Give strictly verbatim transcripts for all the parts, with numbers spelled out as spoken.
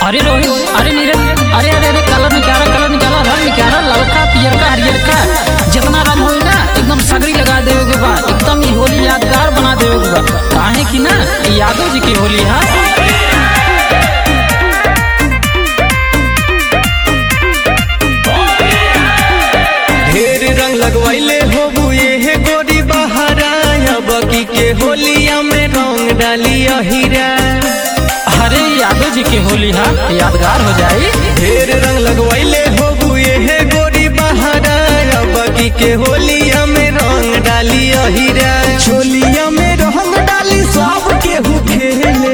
अरे रोहित, अरे नीरज, अरे अरे अरे कलर निकाला, कलर निकाला, रंग निकाला, ललका पियर का हरियर का जितना रंग हो ना एकदम सगरी लगा देवे के बाद एकदम ही होली यादगार बना देवे के बाद। काहे की ना यादव जी की होली है। ढेर रंग लगवाइले हो ये गोरी बहारा, बकी के होलिया में रंग डाली हीरा। अरे यादव जी की होली है यादगार हो जाए। ढेर रंग लगवाइले हो ये गोरी बहारा, बकी के होलिया में रंग डाली हीरा। चोलिया में रंग डाली सब केहू खेले,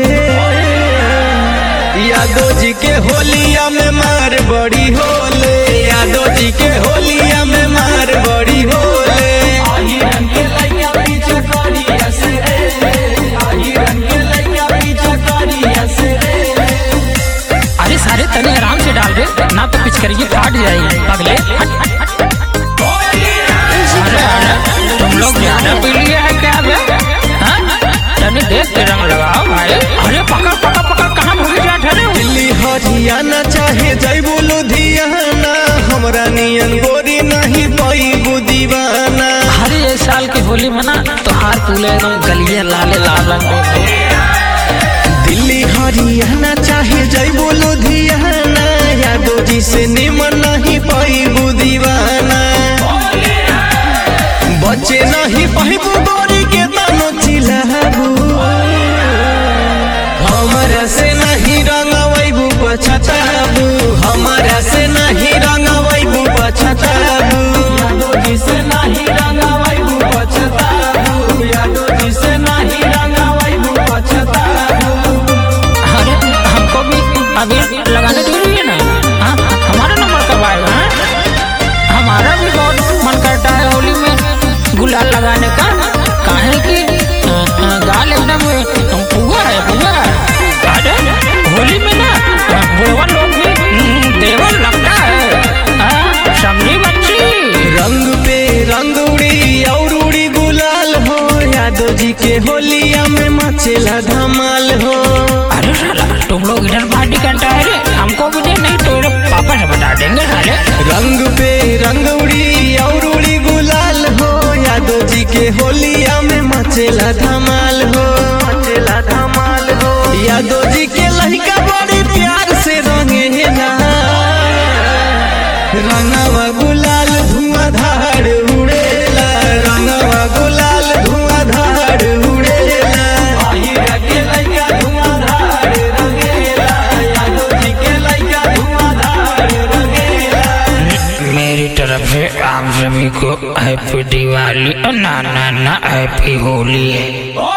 यादव जी के होलिया में मार बड़ी होले, यादव जी के होलिया में मार बड़ी होले। अरे सारे तने आराम से डाल दे ना तो पिचकारियां फाट जाएगी पगले। तुम लोग ज्यादा पी लिए है क्या बे? तने देख के रंग लगाओ भाई। अरे पकड़ पकड़ पकड़ कहाँ भाग जा ठहरे? दिल्ली हरियाणा चाहे जयबू लुधियाना, हमरा नियन गोरी नहीं पाई दीवाना। अरे ये साल की होली में ना तो हार फूले गलिए लाले लाल रंग। दिल्ली हरियाणा चाहे जयबू लुधियाना, यादव जी से निमन नहीं पाई दीवाना। बच्चे नहीं पाइबू गोरी के तानो चिल्लाबू, हमारा से नहीं रंगवाइबू पछताबू, हमारा से नहीं रंगवाइबू पछताबू। यादव जी से नहीं रंगवाइबू पछताबू, यादव जी से नहीं रंगवाइबू पछताबू। अरे हमको भी अभी लगाने दे रही है ना? हाँ हमारा नंबर कब आएगा? हमारा भी बहुत मन करता है होली में गुलाल लगाने का। काहे की गाल एकदम पुआ है पुआ। अरे होली में ना बुढ़वा लोग भी देवर लगता है। समझी बच्ची? रंग पे रंग उड़ी और उड़ी गुलाल हो, यादव जी के होलिया में मचेला धमाल हो। अरे साला तुम लोग इधर पार्टी करता है रे, हमको भी दे नहीं तो पापा से बता देंगे साले। रंग पे रंग उड़ी और उड़ी गुलाल हो, यादव जी के होलिया में मचेला धमाल हो, मचेला धमाल हो। यादव जी के लड़का बड़ी प्यार से रंगेला, रंगवा गुलाल धुआं धाड़ उड़ेला, रंगवा गुलाल धुआं धाड़ उड़ेला। आहिरा के लड़का धुआं धाड़ रंगेला, यादव जी के लड़का धुआं धाड़ रंगेला। मेरी तरफ से आप सभी को हैप्पी दिवाली और ना ना ना हैप्पी होली है।